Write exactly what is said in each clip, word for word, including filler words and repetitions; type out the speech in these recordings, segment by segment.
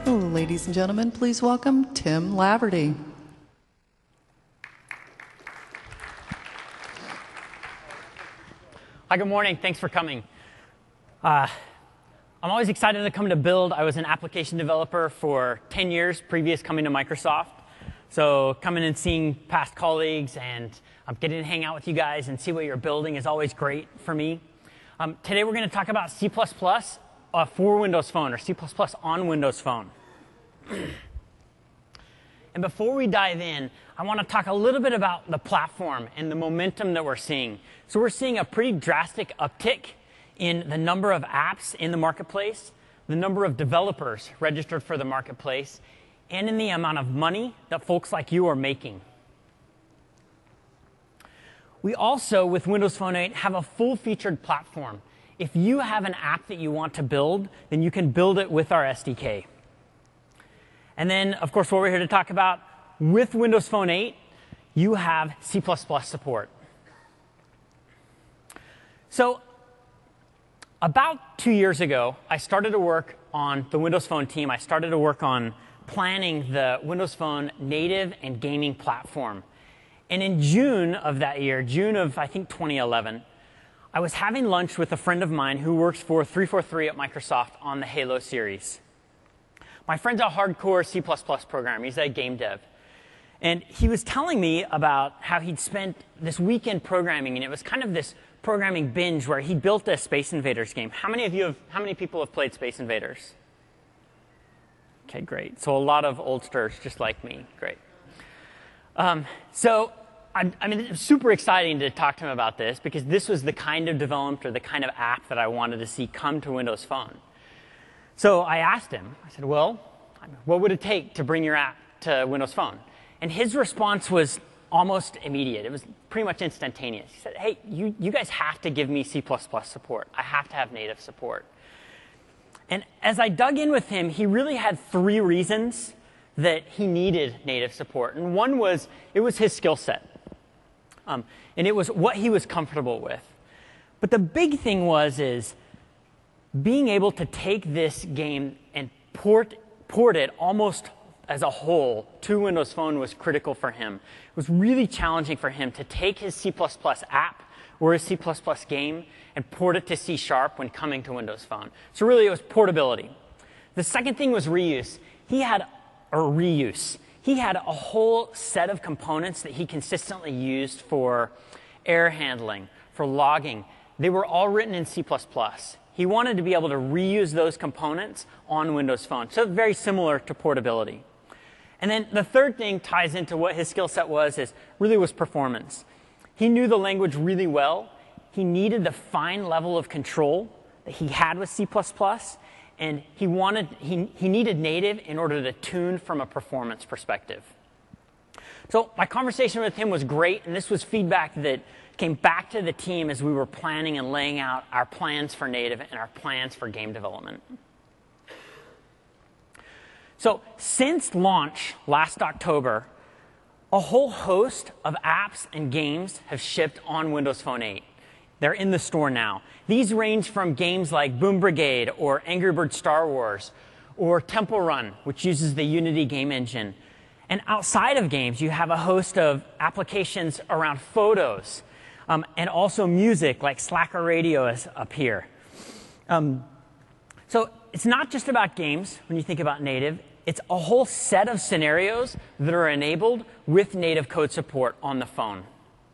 Ladies and gentlemen, please welcome Tim Laverty. Hi, good morning. Thanks for coming. Uh, I'm always excited to come to Build. I was an application developer for ten years previous coming to Microsoft. So coming and seeing past colleagues and um, getting to hang out with you guys and see what you're building is always great for me. Um, today we're going to talk about C plus plus uh, for Windows Phone, or C plus plus on Windows Phone. And before we dive in, I want to talk a little bit about the platform and the momentum that we're seeing. So we're seeing a pretty drastic uptick in the number of apps in the marketplace, the number of developers registered for the marketplace, and in the amount of money that folks like you are making. We also, with Windows Phone eight, have a full-featured platform. If you have an app that you want to build, then you can build it with our S D K. And then, of course, what we're here to talk about, with Windows Phone eight, you have C plus plus support. So about two years ago, I started to work on the Windows Phone team. I started to work on planning the Windows Phone native and gaming platform. And in June of that year, June of, I think, twenty eleven, I was having lunch with a friend of mine who works for three forty-three at Microsoft on the Halo series. My friend's a hardcore C plus plus programmer. He's a game dev. And he was telling me about how he'd spent this weekend programming, and it was kind of this programming binge where he built a Space Invaders game. How many of you have, how many people have played Space Invaders? Okay, great. So a lot of oldsters just like me. Great. Um, so, I, I mean, it was super exciting to talk to him about this because this was the kind of development or the kind of app that I wanted to see come to Windows Phone. So I asked him, I said, well, what would it take to bring your app to Windows Phone? And his response was almost immediate. It was pretty much instantaneous. He said, hey, you, you guys have to give me C plus plus support. I have to have native support. And as I dug in with him, he really had three reasons that he needed native support. And one was, it was his skill set. Um, and it was what he was comfortable with. But the big thing was, is being able to take this game and port, port it almost as a whole to Windows Phone was critical for him. It was really challenging for him to take his C plus plus app or his C plus plus game and port it to C sharp when coming to Windows Phone. So really, it was portability. The second thing was reuse. He had, or reuse. He had a whole set of components that he consistently used for error handling, for logging. They were all written in C plus plus. He wanted to be able to reuse those components on Windows Phone. So very similar to portability. And then the third thing ties into what his skill set was, is really was performance. He knew the language really well. He needed the fine level of control that he had with C plus plus. And he, wanted, he, he needed native in order to tune from a performance perspective. So my conversation with him was great, and this was feedback that came back to the team as we were planning and laying out our plans for native and our plans for game development. So since launch last October, a whole host of apps and games have shipped on Windows Phone eight. They're in the store now. These range from games like Boom Brigade or Angry Birds Star Wars or Temple Run, which uses the Unity game engine. And outside of games, you have a host of applications around photos um, and also music, like Slacker Radio is up here. Um, so it's not just about games when you think about native. It's a whole set of scenarios that are enabled with native code support on the phone.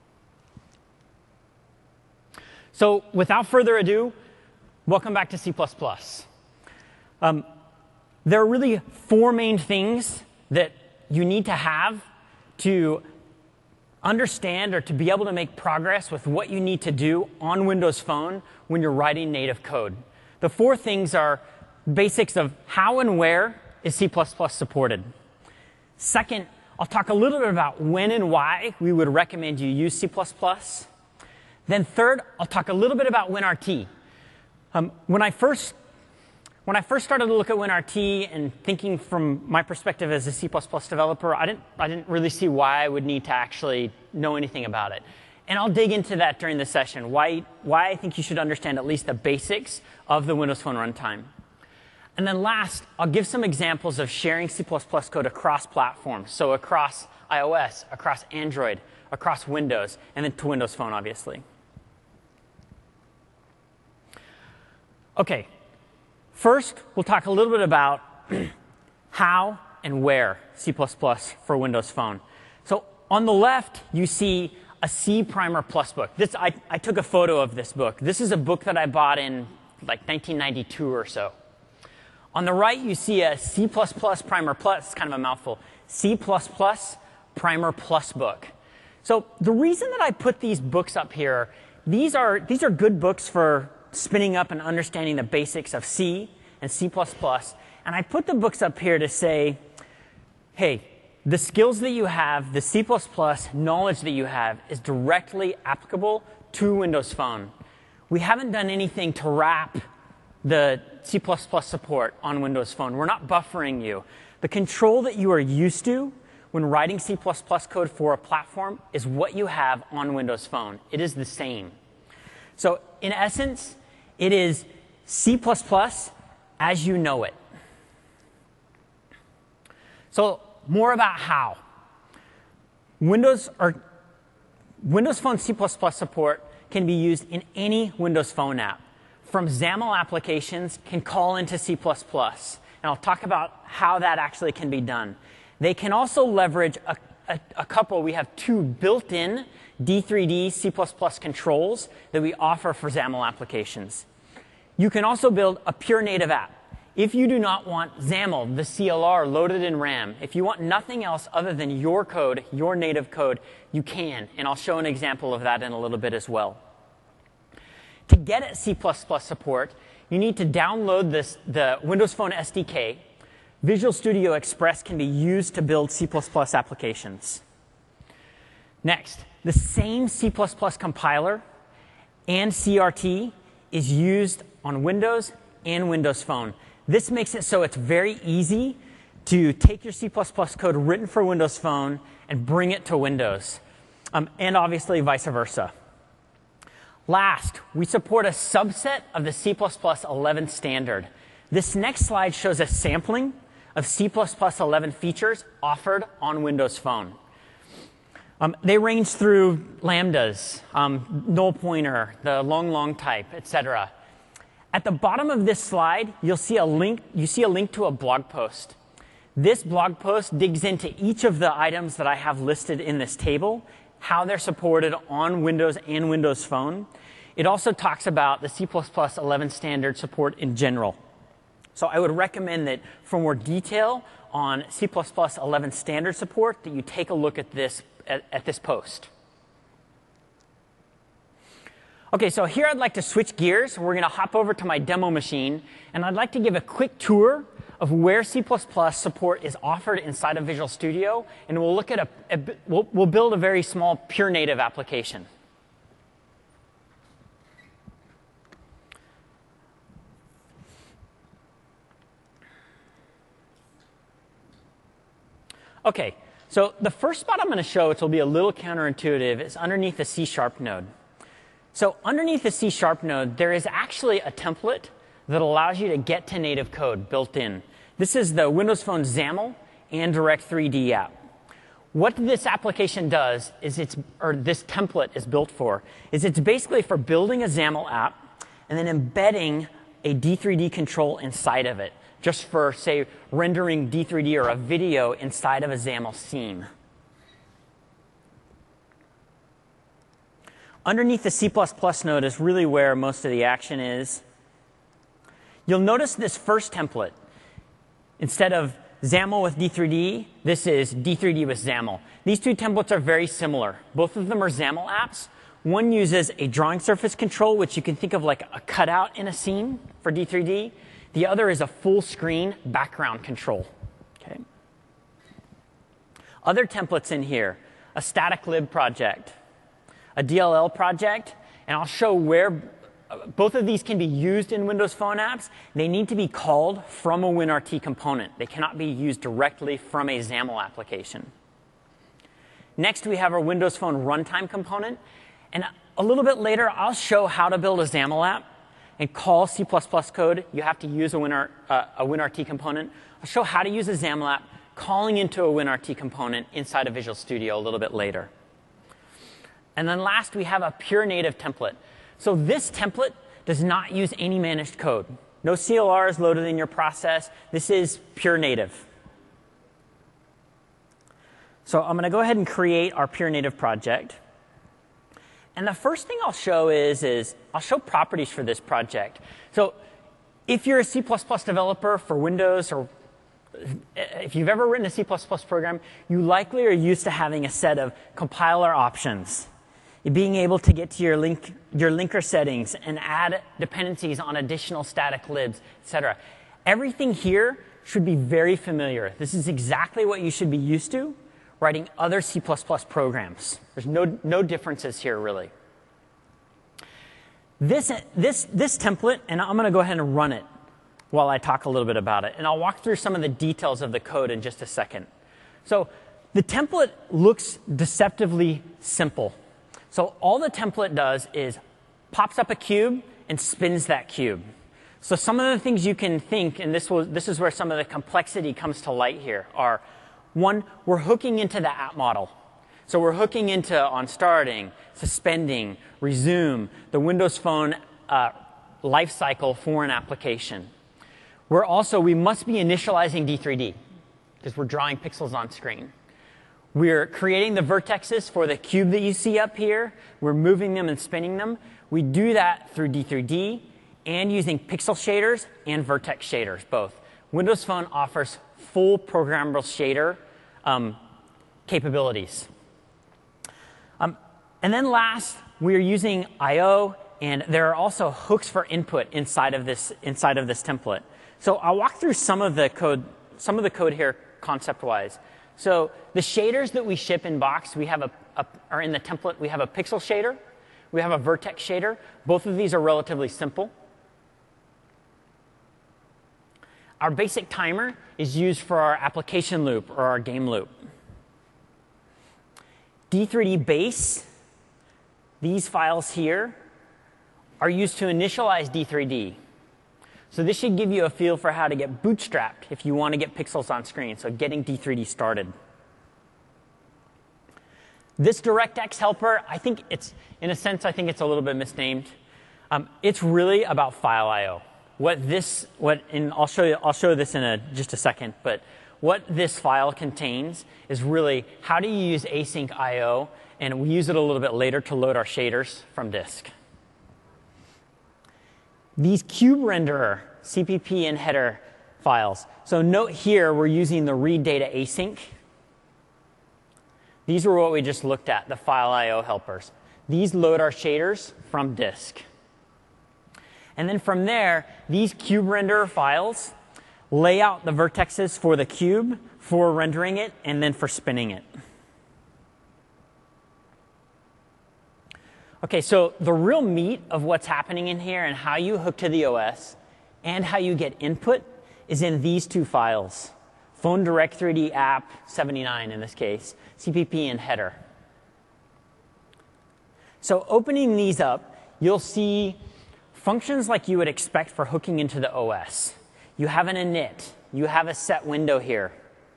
So without further ado, welcome back to C plus plus. Um, there are really four main things that you need to have to understand or to be able to make progress with what you need to do on Windows Phone when you're writing native code. The four things are basics of how and where is C plus plus supported. Second, I'll talk a little bit about when and why we would recommend you use C plus plus. Then third, I'll talk a little bit about WinRT. Um, when I first when I first started to look at WinRT and thinking from my perspective as a C plus plus developer, I didn't I didn't really see why I would need to actually know anything about it. And I'll dig into that during the session, why why I think you should understand at least the basics of the Windows Phone runtime. And then last, I'll give some examples of sharing C plus plus code across platforms, so across iOS, across Android, across Windows, and then to Windows Phone, obviously. OK, first, we'll talk a little bit about how and where C plus plus for Windows Phone. So on the left, you see a C Primer Plus book. This, I, I took a photo of this book. This is a book that I bought in like nineteen ninety-two or so. On the right, you see a C plus plus Primer Plus. It's kind of a mouthful. C plus plus Primer Plus book. So the reason that I put these books up here, these are, these are good books for spinning up and understanding the basics of C and C plus plus. And I put the books up here to say, hey, the skills that you have, the C plus plus knowledge that you have is directly applicable to Windows Phone. We haven't done anything to wrap the C plus plus support on Windows Phone. We're not buffering you. The control that you are used to when writing C plus plus code for a platform is what you have on Windows Phone. It is the same. So in essence, it is C plus plus as you know it. So more about how. Windows, or Windows Phone C plus plus support can be used in any Windows Phone app. From XAML applications can call into C plus plus. And I'll talk about how that actually can be done. They can also leverage a, a, a couple. We have two built-in D three D C plus plus controls that we offer for XAML applications. You can also build a pure native app. If you do not want XAML, the C L R loaded in RAM, if you want nothing else other than your code, your native code, you can. And I'll show an example of that in a little bit as well. To get at C plus plus support, you need to download this, the Windows Phone S D K. Visual Studio Express can be used to build C plus plus applications. Next, the same C plus plus compiler and C R T is used on Windows and Windows Phone. This makes it so it's very easy to take your C plus plus code written for Windows Phone and bring it to Windows, um, and obviously vice versa. Last, we support a subset of the C plus plus eleven standard. This next slide shows a sampling of C plus plus eleven features offered on Windows Phone. Um, they range through lambdas, um, null pointer, the long long type, et cetera. At the bottom of this slide, you'll see a link. You see a link to a blog post. This blog post digs into each of the items that I have listed in this table, how they're supported on Windows and Windows Phone. It also talks about the C plus plus eleven standard support in general. So I would recommend that for more detail on C plus plus eleven standard support, that you take a look at this, at, at this post. OK, so here I'd like to switch gears. We're going to hop over to my demo machine. And I'd like to give a quick tour of where C plus plus support is offered inside of Visual Studio. And we'll look at a, a we'll, we'll build a very small pure native application. OK, so the first spot I'm going to show, which will be a little counterintuitive, is underneath the C Sharp node. So underneath the C Sharp node, there is actually a template that allows you to get to native code built in. This is the Windows Phone XAML and Direct three D app. What this application does is it's, or this template is built for, is it's basically for building a XAML app and then embedding a D three D control inside of it, just for, say, rendering D three D or a video inside of a XAML scene. Underneath the C plus plus node is really where most of the action is. You'll notice this first template. Instead of XAML with D three D, this is D three D with XAML. These two templates are very similar. Both of them are XAML apps. One uses a drawing surface control, which you can think of like a cutout in a scene for D three D. The other is a full screen background control. Okay. Other templates in here, a static lib project, a D L L project, and I'll show where both of these can be used in Windows Phone apps. They need to be called from a WinRT component. They cannot be used directly from a XAML application. Next, we have our Windows Phone runtime component. And a little bit later, I'll show how to build a XAML app. and call C plus plus code, you have to use a, WinR, uh, a WinRT component. I'll show how to use a XAML app calling into a WinRT component inside of Visual Studio a little bit later. And then last, we have a pure native template. So this template does not use any managed code. No C L R is loaded in your process. This is pure native. So I'm going to go ahead and create our pure native project. And the first thing I'll show is, is I'll show properties for this project. So if you're a C plus plus developer for Windows, or if you've ever written a C plus plus program, you likely are used to having a set of compiler options, being able to get to your, link, your linker settings and add dependencies on additional static libs, et cetera. Everything here should be very familiar. This is exactly what you should be used to writing other C plus plus programs. There's no, no differences here, really. This, this, this template, and I'm going to go ahead and run it while I talk a little bit about it. And I'll walk through some of the details of the code in just a second. So the template looks deceptively simple. So all the template does is pops up a cube and spins that cube. So some of the things you can think, and this, will, this is where some of the complexity comes to light here, are one, we're hooking into the app model. So we're hooking into on starting, suspending, resume, the Windows Phone uh, lifecycle for an application. We're also, we must be initializing D three D because we're drawing pixels on screen. We're creating the vertexes for the cube that you see up here. We're moving them and spinning them. We do that through D three D and using pixel shaders and vertex shaders, both. Windows Phone offers full programmable shader um, capabilities. Um, and then last, we're using I O, and there are also hooks for input inside of this, inside of this template. So I'll walk through some of the code, some of the code here concept-wise. So the shaders that we ship in box, we have a, a, are in the template. We have a pixel shader. We have a vertex shader. Both of these are relatively simple. Our basic timer is used for our application loop or our game loop. D three D base, these files here, are used to initialize D three D. So this should give you a feel for how to get bootstrapped if you want to get pixels on screen, so getting D three D started. This DirectX helper, I think it's, in a sense, I think it's a little bit misnamed. Um, it's really about file I O. What this, what, and I'll show you, I'll show this in a, just a second, but what this file contains is really how do you use async I O, and we use it a little bit later to load our shaders from disk. These cube renderer, C P P and header files. So note here we're using the read data async. These are what we just looked at, the file I O helpers. These load our shaders from disk. And then from there, these cube renderer files lay out the vertexes for the cube, for rendering it, and then for spinning it. OK, so the real meat of what's happening in here and how you hook to the O S and how you get input is in these two files, Phone Direct three D app seventy-nine in this case, C P P and header. So opening these up, you'll see functions like you would expect for hooking into the O S. You have an init. You have a set window here.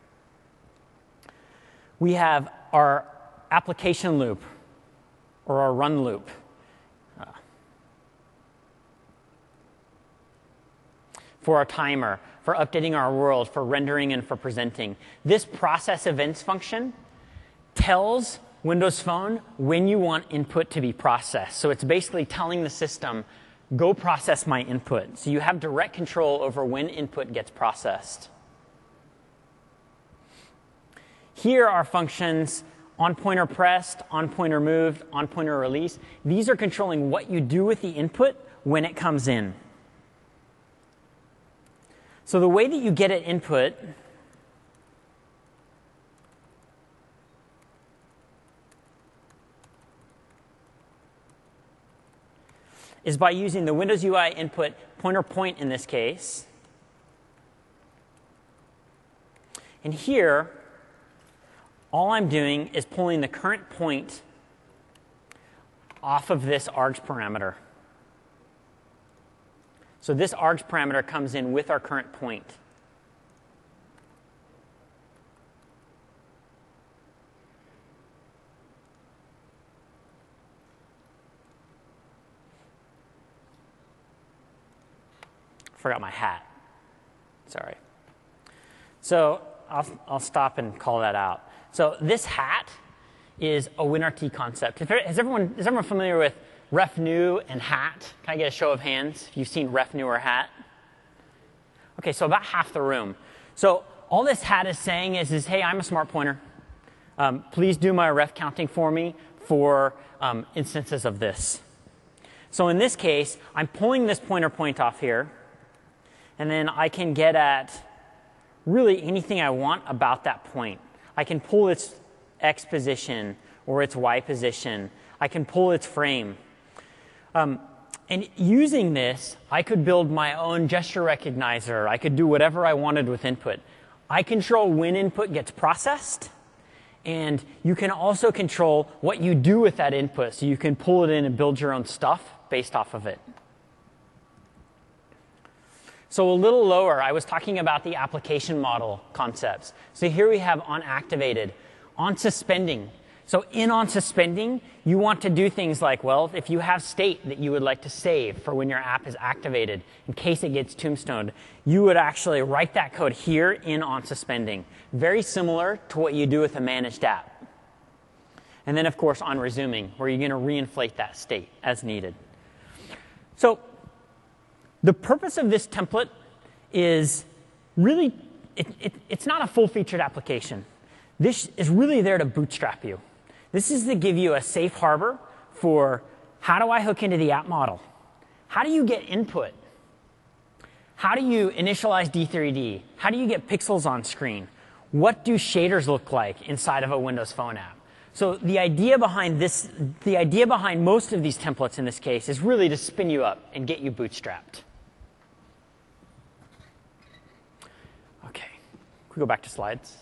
We have our application loop, or our run loop. Uh, for our timer, for updating our world, for rendering and for presenting. This process events function tells Windows Phone when you want input to be processed. So it's basically telling the system, go process my input. So you have direct control over when input gets processed. Here are functions on pointer pressed, on pointer moved, on pointer released. These are controlling what you do with the input when it comes in. So the way that you get it input is by using the Windows U I input pointer point in this case. And here, all I'm doing is pulling the current point off of this args parameter. So this args parameter comes in with our current point. Forgot my hat. Sorry. So I'll, I'll stop and call that out. So this hat is a WinRT concept. Is everyone, is everyone familiar with ref new and hat? Can I get a show of hands if you've seen ref new or hat? OK, so about half the room. So all this hat is saying is, is hey, I'm a smart pointer. Um, please do my ref counting for me for um, instances of this. So in this case, I'm pulling this pointer point off here. And then I can get at really anything I want about that point. I can pull its X position or its Y position. I can pull its frame. Um, and using this, I could build my own gesture recognizer. I could do whatever I wanted with input. I control when input gets processed. And you can also control what you do with that input. So you can pull it in and build your own stuff based off of it. So a little lower, I was talking about the application model concepts. So here we have on activated, on suspending. So in on suspending, you want to do things like, well, if you have state that you would like to save for when your app is activated, in case it gets tombstoned, you would actually write that code here in on suspending. Very similar to what you do with a managed app. And then, of course, on resuming, where you're going to reinflate that state as needed. So the purpose of this template is really, it, it, it's not a full-featured application. This is really there to bootstrap you. This is to give you a safe harbor for how do I hook into the app model? How do you get input? How do you initialize D three D? How do you get pixels on screen? What do shaders look like inside of a Windows Phone app? So the idea behind this, the idea behind most of these templates in this case is really to spin you up and get you bootstrapped. OK, can we go back to slides?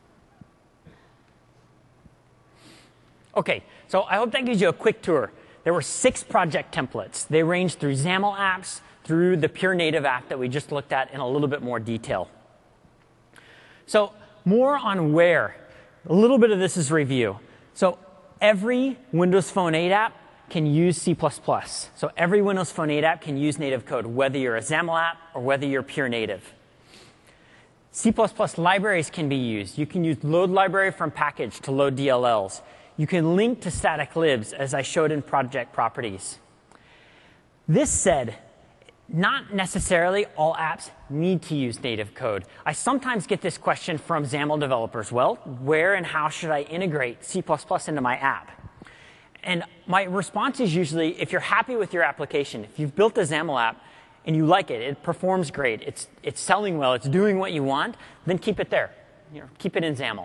OK, so I hope that gives you a quick tour. There were six project templates. They ranged through XAML apps, through the pure native app that we just looked at in a little bit more detail. So more on where. A little bit of this is review. So every Windows Phone eight app can use C plus plus. So every Windows Phone eight app can use native code, whether you're a XAML app or whether you're pure native. C plus plus libraries can be used. You can use load library from package to load D L Ls. You can link to static libs, as I showed in project properties. This said, not necessarily all apps need to use native code. I sometimes get this question from XAML developers. Well, where and how should I integrate C plus plus into my app? And my response is usually, if you're happy with your application, if you've built a XAML app and you like it, it performs great, it's, it's selling well, it's doing what you want, then keep it there. You know, keep it in XAML.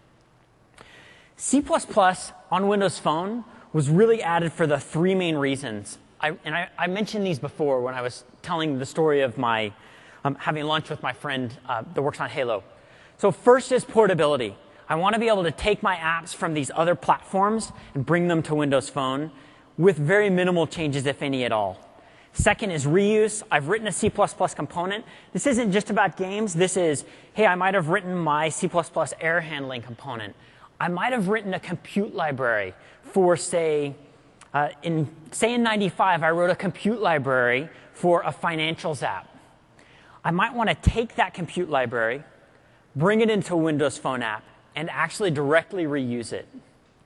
C plus plus on Windows Phone was really added for the three main reasons. I, and I, I mentioned these before when I was telling the story of my um, having lunch with my friend uh, that works on Halo. So first is portability. I want to be able to take my apps from these other platforms and bring them to Windows Phone with very minimal changes, if any at all. Second is reuse. I've written a C plus plus component. This isn't just about games. This is, hey, I might have written my C plus plus error handling component. I might have written a compute library for, say, uh, in, say in ninety-five, I wrote a compute library for a financials app. I might want to take that compute library, bring it into a Windows Phone app, and actually directly reuse it.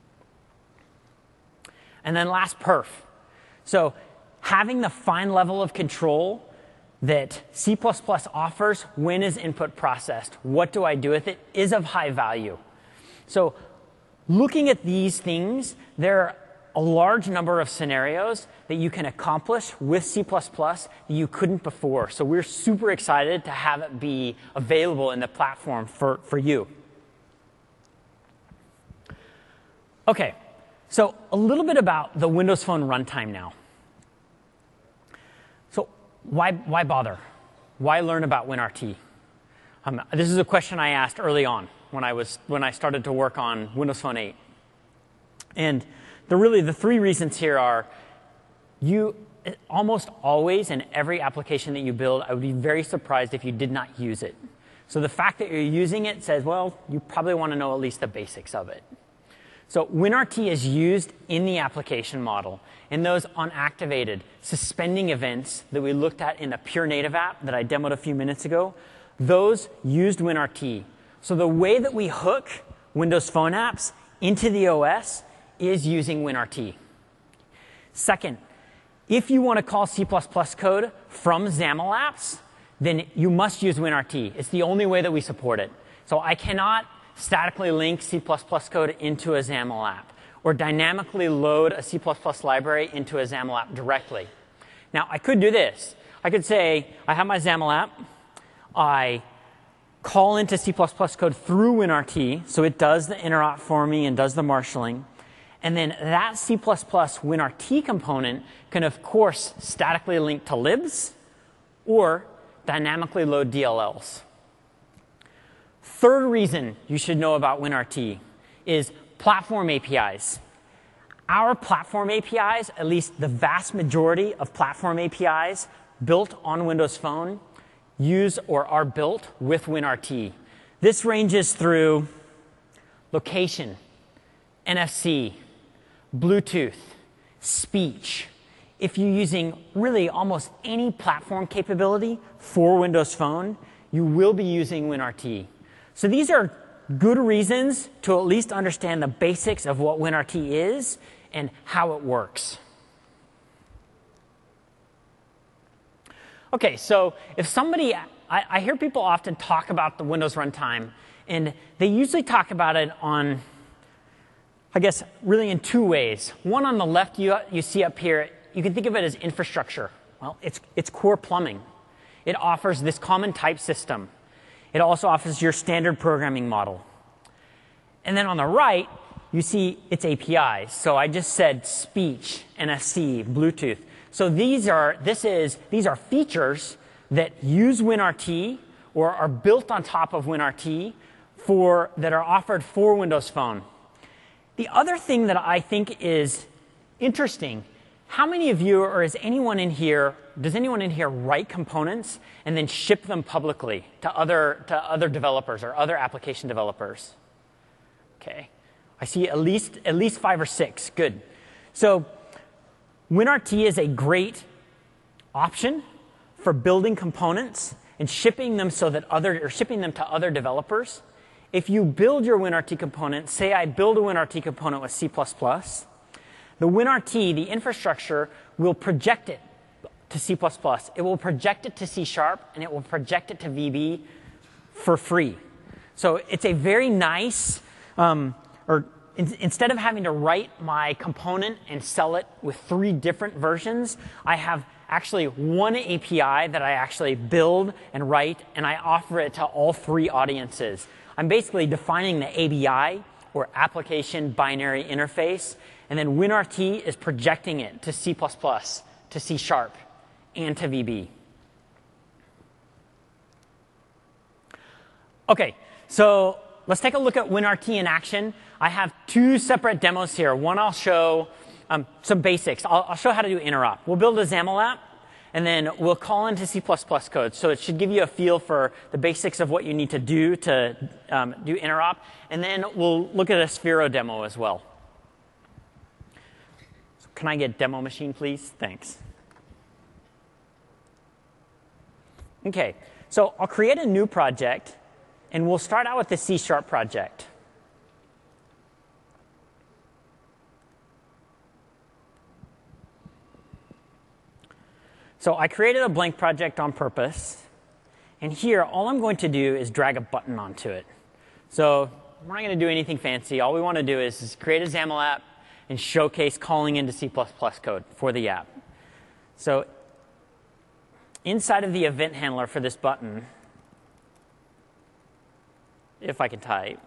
And then last, perf. So having the fine level of control that C plus plus offers when is input processed, what do I do with it, is of high value. So looking at these things, there are a large number of scenarios that you can accomplish with C plus plus that you couldn't before. So we're super excited to have it be available in the platform for, for you. OK, so a little bit about the Windows Phone runtime now. So why, why bother? Why learn about WinRT? Um, this is a question I asked early on when I, was, when I started to work on Windows Phone eight. And the, really, the three reasons here are you almost always in every application that you build, I would be very surprised if you did not use it. So the fact that you're using it says, well, you probably want to know at least the basics of it. So WinRT is used in the application model. In those unactivated suspending events that we looked at in the pure native app that I demoed a few minutes ago, those used WinRT. So the way that we hook Windows Phone apps into the O S is using WinRT. Second, if you want to call C plus plus code from XAML apps, then you must use WinRT. It's the only way that we support it. So I cannot statically link C plus plus code into a XAML app or dynamically load a C plus plus library into a XAML app directly. Now, I could do this. I could say, I have my XAML app. I call into C plus plus code through WinRT, so it does the interop for me and does the marshalling. And then that C plus plus WinRT component can, of course, statically link to libs or dynamically load D L Ls. Third reason you should know about WinRT is platform A P Is. Our platform A P Is, at least the vast majority of platform A P Is built on Windows Phone, use or are built with WinRT. This ranges through location, N F C, Bluetooth, speech. If you're using really almost any platform capability for Windows Phone, you will be using WinRT. So these are good reasons to at least understand the basics of what WinRT is and how it works. OK, so if somebody, I, I hear people often talk about the Windows runtime, and they usually talk about it on, I guess, really in two ways. One on the left you, you see up here, you can think of it as infrastructure. Well, it's, it's core plumbing. It offers this common type system. It also offers your standard programming model. And then on the right, you see its A P Is. So I just said speech, N F C, Bluetooth. So these are, this is, these are features that use WinRT or are built on top of WinRT for, that are offered for Windows Phone. The other thing that I think is interesting, how many of you, or is anyone in here, does anyone in here write components and then ship them publicly to other, to other developers or other application developers? OK. I see at least, at least five or six. Good. So WinRT is a great option for building components and shipping them so that other, or shipping them to other developers. If you build your WinRT component, say I build a WinRT component with C plus plus, the WinRT, the infrastructure, will project it to C plus plus. It will project it to C sharp, and it will project it to V B for free. So it's a very nice, um, or in, instead of having to write my component and sell it with three different versions, I have actually one A P I that I actually build and write, and I offer it to all three audiences. I'm basically defining the A B I, or application binary interface, and then WinRT is projecting it to C plus plus, to C sharp, and to V B. OK, so let's take a look at WinRT in action. I have two separate demos here. One I'll show um, some basics. I'll, I'll show how to do interop. We'll build a XAML app, and then we'll call into C plus plus code. So it should give you a feel for the basics of what you need to do to um, do interop. And then we'll look at a Sphero demo as well. So can I get demo machine, please? Thanks. OK, so I'll create a new project, and we'll start out with the C sharp project. So I created a blank project on purpose. And here, all I'm going to do is drag a button onto it. So we're not going to do anything fancy. All we want to do is, is create a XAML app and showcase calling into C plus plus code for the app. So inside of the event handler for this button, if I can type,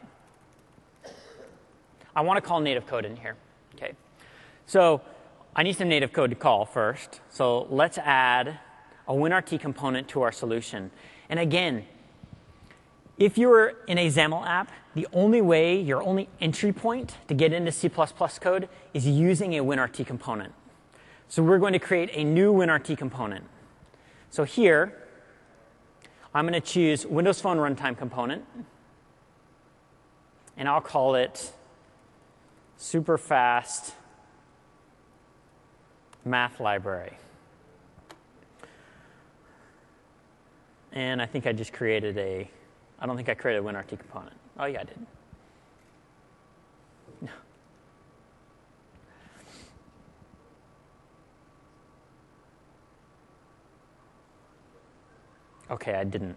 I want to call native code in here. OK. So I need some native code to call first. So let's add a WinRT component to our solution. And again, if you're in a XAML app, the only way, your only entry point to get into C plus plus code is using a WinRT component. So we're going to create a new WinRT component. So here, I'm going to choose Windows Phone Runtime Component, and I'll call it Super Fast Math Library. And I think I just created a, I don't think I created a WinRT component. Oh, yeah, I did. Okay, I didn't.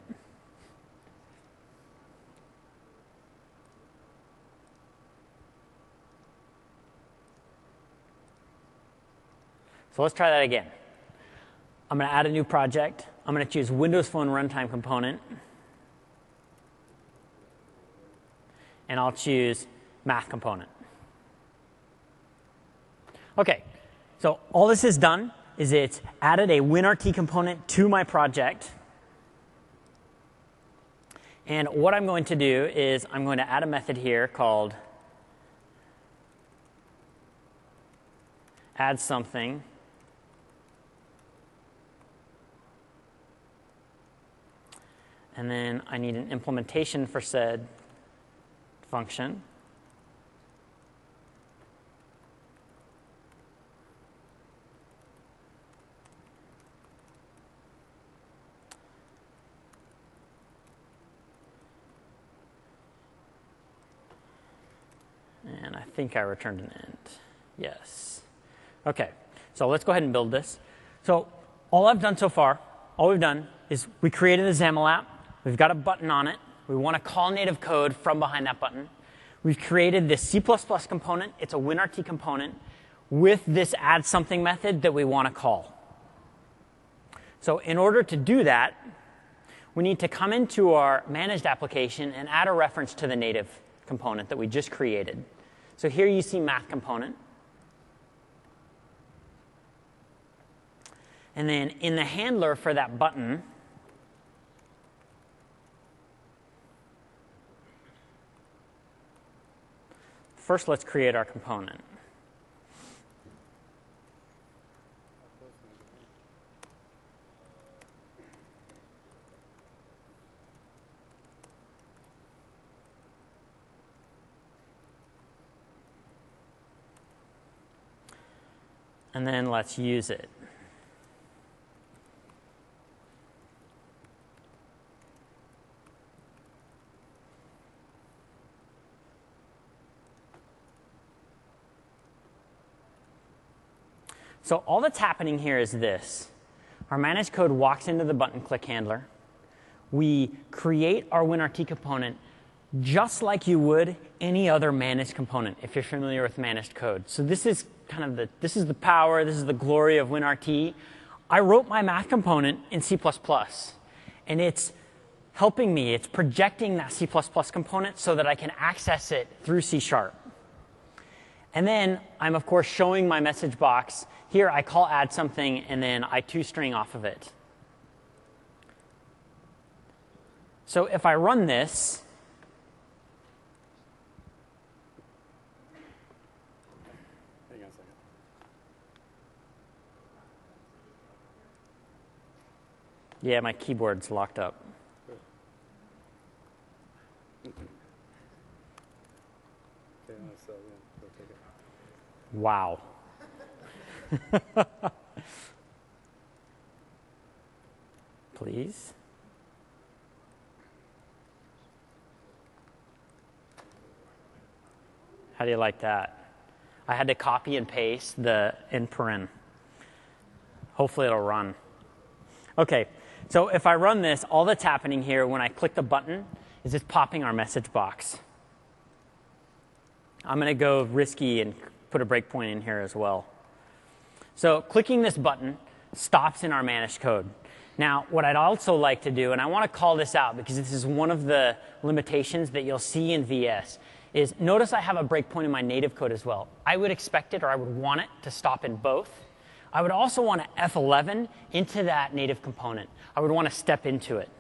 So let's try that again. I'm going to add a new project. I'm going to choose Windows Phone Runtime Component. And I'll choose Math Component. OK, so all this has done is it's added a WinRT component to my project. And what I'm going to do is I'm going to add a method here called add something. And then I need an implementation for said function. And I think I returned an end. Yes. OK, so let's go ahead and build this. So all I've done so far, all we've done is we created a XAML app. We've got a button on it. We want to call native code from behind that button. We've created this C plus plus component. It's a WinRT component with this add something method that we want to call. So in order to do that, we need to come into our managed application and add a reference to the native component that we just created. So here you see math component. And then in the handler for that button, first let's create our component. And then let's use it. So all that's happening here is this. Our managed code walks into the button click handler. We create our WinRT component just like you would any other managed component, if you're familiar with managed code. So this is kind of the, this is the power, this is the glory of WinRT. I wrote my math component in C plus plus, and it's helping me. It's projecting that C plus plus component so that I can access it through C sharp. And then I'm, of course, showing my message box. Here, I call add something, and then I toString off of it. So if I run this, hang on a second. Yeah, my keyboard's locked up. Okay, so yeah, go take it. Wow. Please. How do you like that? I had to copy and paste the in paren. Hopefully it'll run. OK, so if I run this, all that's happening here when I click the button is it's popping our message box. I'm going to go risky and put a breakpoint in here as well. So clicking this button stops in our managed code. Now, what I'd also like to do, and I want to call this out because this is one of the limitations that you'll see in V S, is notice I have a breakpoint in my native code as well. I would expect it, or I would want it, to stop in both. I would also want to F eleven into that native component. I would want to step into it.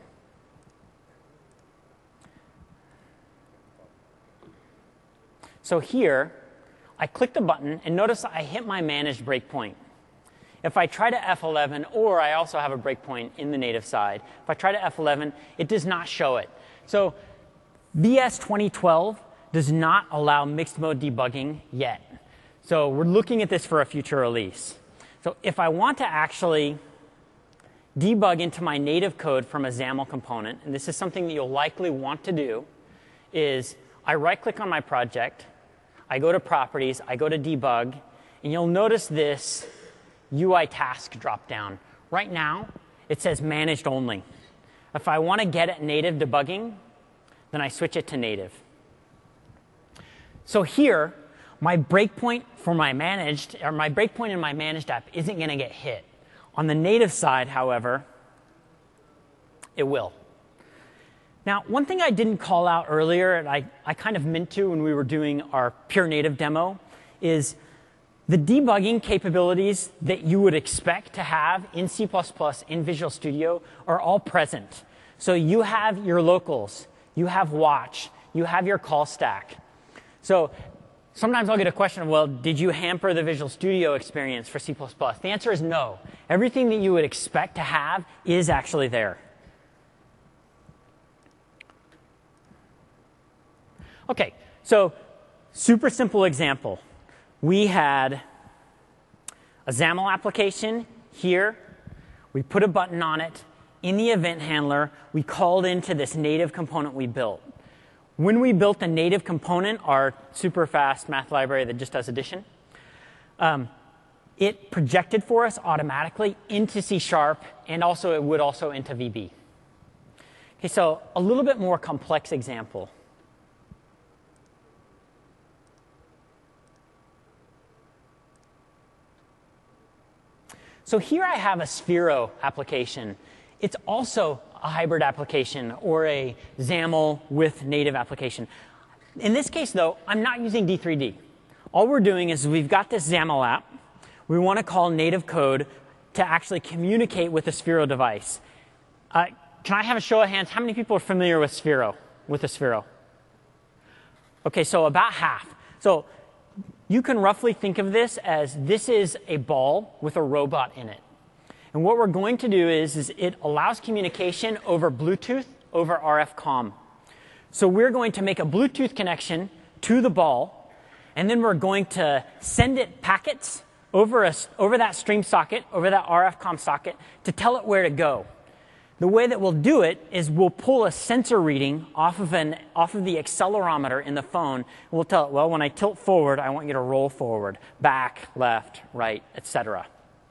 So here, I click the button, and notice I hit my managed breakpoint. if I try to F eleven, or I also have a breakpoint in the native side, if I try to F eleven, it does not show it. So B S twenty twelve does not allow mixed mode debugging yet. So we're looking at this for a future release. So if I want to actually debug into my native code from a XAML component, and this is something that you'll likely want to do, is I right-click on my project, I go to Properties, I go to Debug, and you'll notice this U I task drop-down. Right now, it says Managed Only. If I want to get at native debugging, then I switch it to native. So here, my breakpoint for my managed, or my breakpoint in my managed app isn't going to get hit. On the native side, however, it will. Now, one thing I didn't call out earlier, and I, I kind of meant to when we were doing our pure native demo, is the debugging capabilities that you would expect to have in C plus plus, in Visual Studio, are all present. So you have your locals, you have watch, you have your call stack. So sometimes I'll get a question of, well, did you hamper the Visual Studio experience for C plus plus? The answer is no. Everything that you would expect to have is actually there. OK, so super simple example. We had a XAML application here. We put a button on it. In the event handler, we called into this native component we built. When we built the native component, our super fast math library that just does addition, um, it projected for us automatically into C sharp, and also it would also into V B. Okay, so a little bit more complex example. So here I have a Sphero application. It's also a hybrid application or a XAML with native application. In this case, though, I'm not using D three D. All we're doing is we've got this XAML app. We want to call native code to actually communicate with the Sphero device. Uh, can I have a show of hands? How many people are familiar with Sphero, with the Sphero? OK, so about half. So you can roughly think of this as this is a ball with a robot in it. And what we're going to do is, is it allows communication over Bluetooth over R F COM. So we're going to make a Bluetooth connection to the ball, and then we're going to send it packets over, a, over that stream socket, over that R F COM socket, to tell it where to go. The way that we'll do it is we'll pull a sensor reading off of, an, off of the accelerometer in the phone, and we'll tell it, well, when I tilt forward, I want you to roll forward, back, left, right, et cetera.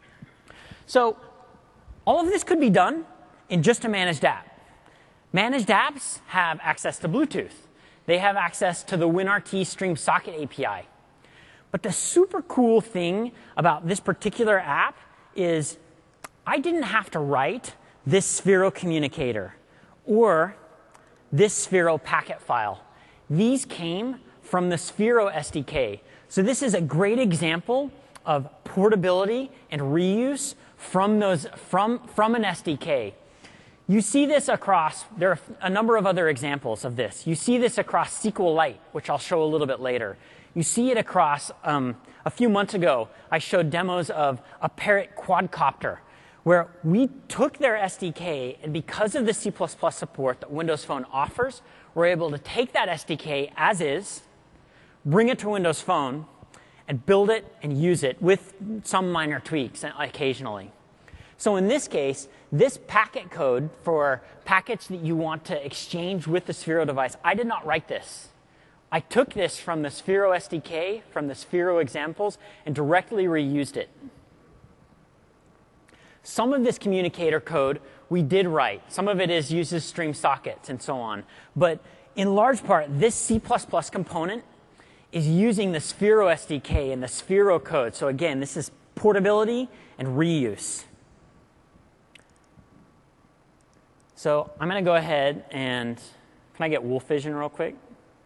So all of this could be done in just a managed app. Managed apps have access to Bluetooth. They have access to the WinRT Stream Socket A P I. But the super cool thing about this particular app is I didn't have to write this Sphero communicator or this Sphero packet file. These came from the Sphero S D K. So this is a great example of portability and reuse from, those, from, from an S D K. You see this across, there are a number of other examples of this. You see this across SQLite, which I'll show a little bit later. You see it across, um, a few months ago, I showed demos of a Parrot quadcopter, where we took their S D K, and because of the C plus plus support that Windows Phone offers, we're able to take that S D K as is, bring it to Windows Phone, and build it and use it with some minor tweaks occasionally. So in this case, this packet code for packets that you want to exchange with the Sphero device, I did not write this. I took this from the Sphero S D K, from the Sphero examples, and directly reused it. Some of this communicator code we did write. Some of it is uses stream sockets and so on. But in large part, this C plus plus component is using the Sphero S D K and the Sphero code. So again, this is portability and reuse. So I'm going to go ahead and, can I get Wolf Vision real quick?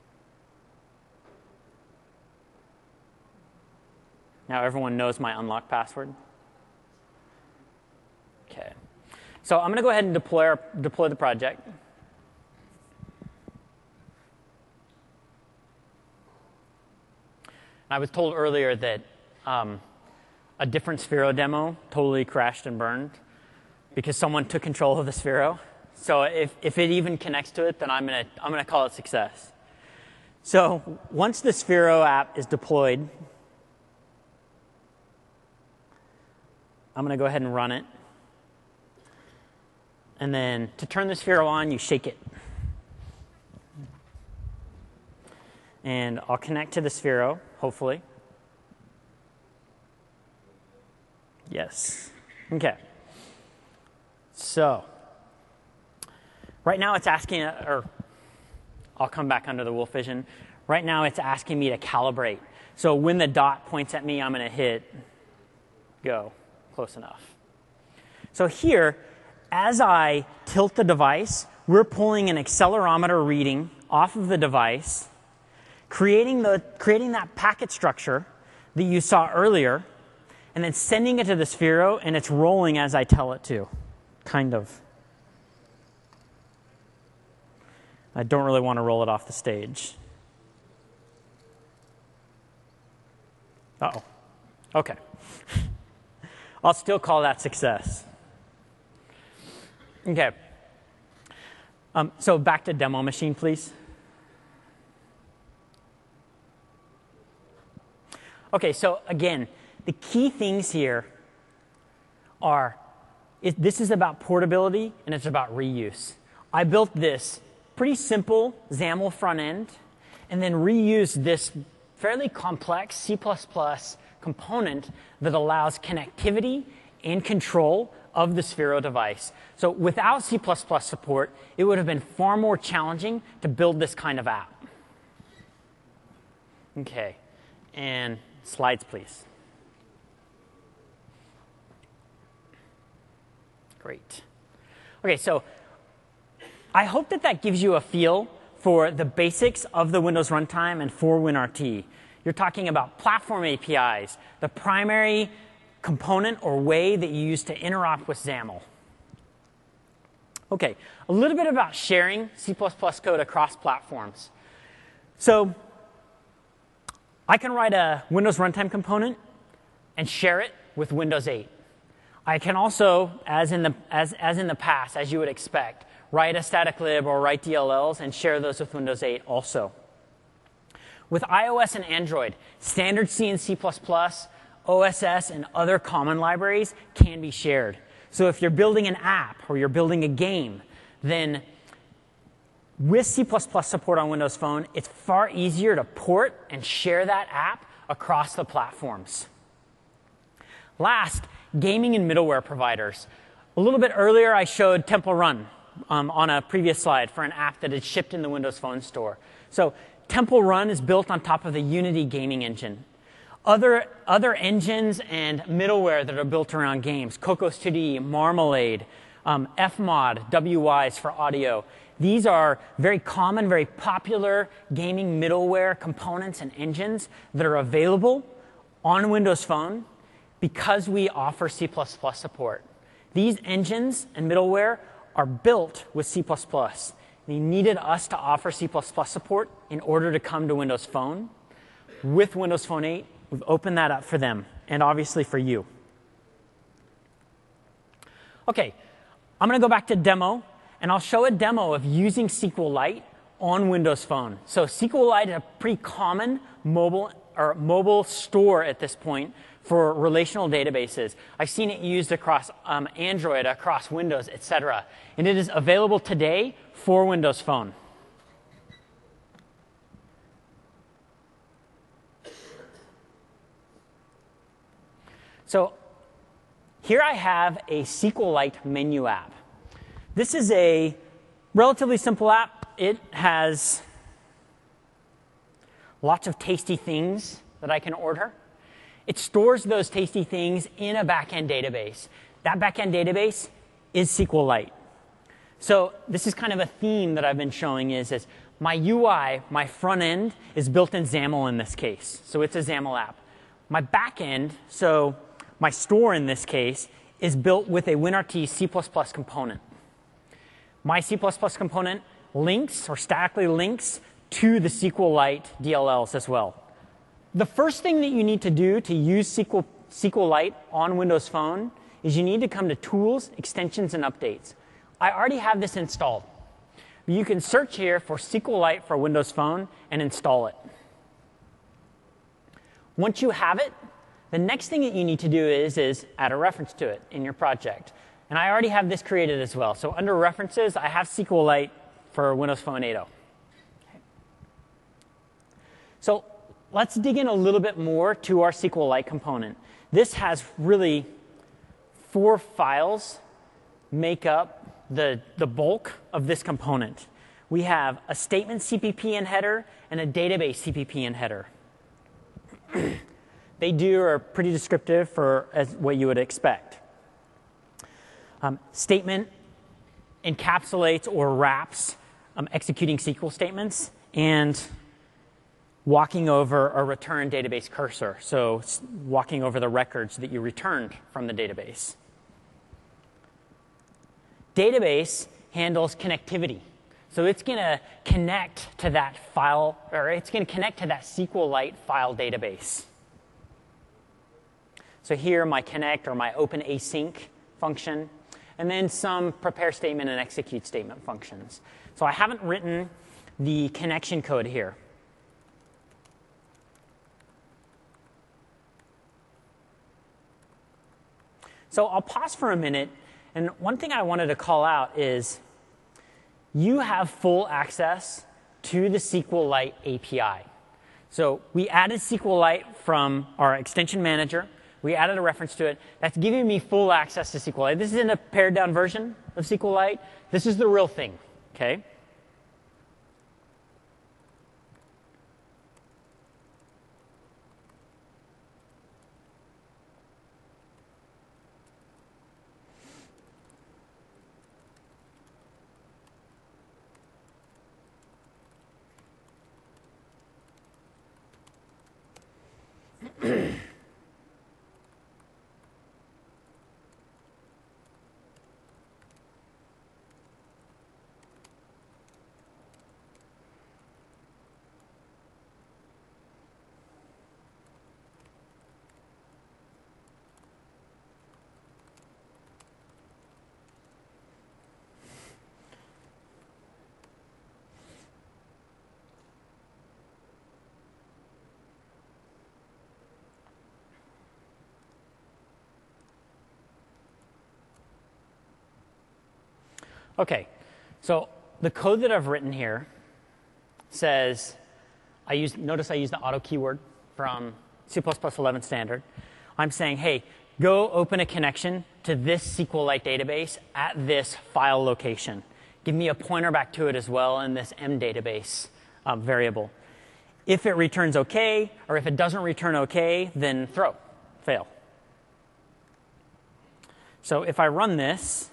Now everyone knows my unlock password. OK. So I'm going to go ahead and deploy, our, deploy the project. I was told earlier that um, a different Sphero demo totally crashed and burned because someone took control of the Sphero. So if, if it even connects to it, then I'm going to I'm going to call it success. So once the Sphero app is deployed, I'm going to go ahead and run it. And then to turn the Sphero on, you shake it. And I'll connect to the Sphero, hopefully. Yes. OK. So right now it's asking, or I'll come back under the Wolf Vision. Right now it's asking me to calibrate. So when the dot points at me, I'm going to hit go. Close enough. So here, as I tilt the device, we're pulling an accelerometer reading off of the device, creating, the, creating that packet structure that you saw earlier, and then sending it to the Sphero, and it's rolling as I tell it to, kind of. I don't really want to roll it off the stage. Uh-oh. OK. I'll still call that success. OK. Um, so back to demo machine, please. OK, so again, the key things here are it, this is about portability, and it's about reuse. I built this pretty simple XAML front end, and then reused this fairly complex C plus plus component that allows connectivity and control of the Sphero device. So without C plus plus support, it would have been far more challenging to build this kind of app. OK, and slides, please. Great. OK, so I hope that that gives you a feel for the basics of the Windows runtime and for WinRT. You're talking about platform A P Is, the primary component or way that you use to interop with XAML. OK, a little bit about sharing C plus plus code across platforms. So I can write a Windows runtime component and share it with Windows eight. I can also, as in the, as, as in the past, as you would expect, write a static lib or write D L Ls and share those with Windows eight also. With iOS and Android, standard C and C plus plus, O S S, and other common libraries can be shared. So if you're building an app or you're building a game, then with C plus plus support on Windows Phone, it's far easier to port and share that app across the platforms. Last, gaming and middleware providers. A little bit earlier, I showed Temple Run um, on a previous slide for an app that had shipped in the Windows Phone store. So Temple Run is built on top of the Unity gaming engine. Other, other engines and middleware that are built around games, Cocos two D, Marmalade, um, F mod, W Wise for audio. These are very common, very popular gaming middleware components and engines that are available on Windows Phone because we offer C plus plus support. These engines and middleware are built with C plus plus. They needed us to offer C plus plus support in order to come to Windows Phone. With Windows Phone eight, we've opened that up for them, and obviously for you. OK, I'm going to go back to demo, and I'll show a demo of using SQLite on Windows Phone. So SQLite is a pretty common mobile, or mobile store at this point for relational databases. I've seen it used across um, Android, across Windows, et cetera. And it is available today for Windows Phone. So here I have a SQLite menu app. This is a relatively simple app. It has lots of tasty things that I can order. It stores those tasty things in a backend database. That backend database is SQLite. So this is kind of a theme that I've been showing is, is my U I, my front end, is built in XAML in this case. So it's a XAML app. My backend, so my store in this case, is built with a WinRT C plus plus component. My C plus plus component links or statically links to the SQLite D L Ls as well. The first thing that you need to do to use SQL, SQLite on Windows Phone is you need to come to Tools, Extensions, and Updates. I already have this installed. You can search here for SQLite for Windows Phone and install it. Once you have it, the next thing that you need to do is, is add a reference to it in your project. And I already have this created as well. So under References, I have SQLite for Windows Phone eight point oh. Okay. So let's dig in a little bit more to our SQLite component. This has really four files make up the, the bulk of this component. We have a statement C P P in header and a database C P P in header. They do are pretty descriptive for as what you would expect. Um, statement encapsulates or wraps um, executing S Q L statements and walking over a return database cursor, so walking over the records that you returned from the database. Database handles connectivity. So it's going to connect to that file, or it's going to connect to that SQLite file database. So here, my connect or my open async function, and then some prepare statement and execute statement functions. So I haven't written the connection code here. So I'll pause for a minute. And one thing I wanted to call out is you have full access to the SQLite A P I. So we added SQLite from our extension manager. We added a reference to it. That's giving me full access to SQLite. This isn't a pared down version of SQLite. This is the real thing, okay? Okay, so the code that I've written here says, I use, notice I use the auto keyword from C plus plus eleven standard. I'm saying, hey, go open a connection to this SQLite database at this file location. Give me a pointer back to it as well in this M database uh, variable. If it returns OK, or if it doesn't return OK, then throw, fail. So if I run this,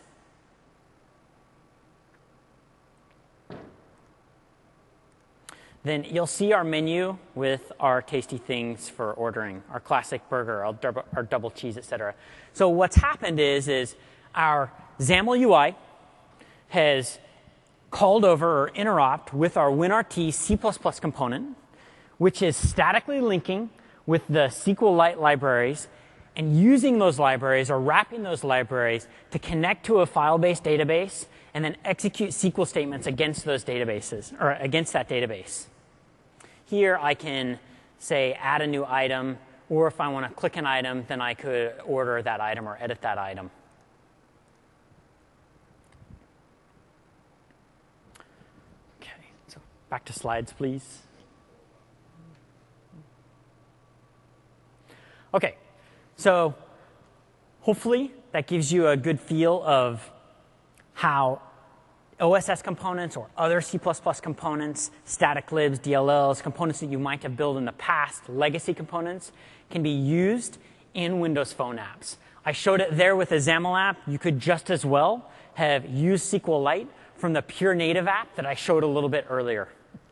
then you'll see our menu with our tasty things for ordering, our classic burger, our double, our double cheese, et cetera. So what's happened is, is our XAML U I has called over or interop with our WinRT C plus plus component, which is statically linking with the SQLite libraries and using those libraries or wrapping those libraries to connect to a file-based database and then execute S Q L statements against those databases, or against that database. Here I can say add a new item, or if I want to click an item, then I could order that item or edit that item. Okay, so back to slides, please. Okay, so hopefully that gives you a good feel of how O S S components or other C plus plus components, static libs, D L Ls, components that you might have built in the past, legacy components, can be used in Windows Phone apps. I showed it there with a XAML app. You could just as well have used SQLite from the pure native app that I showed a little bit earlier.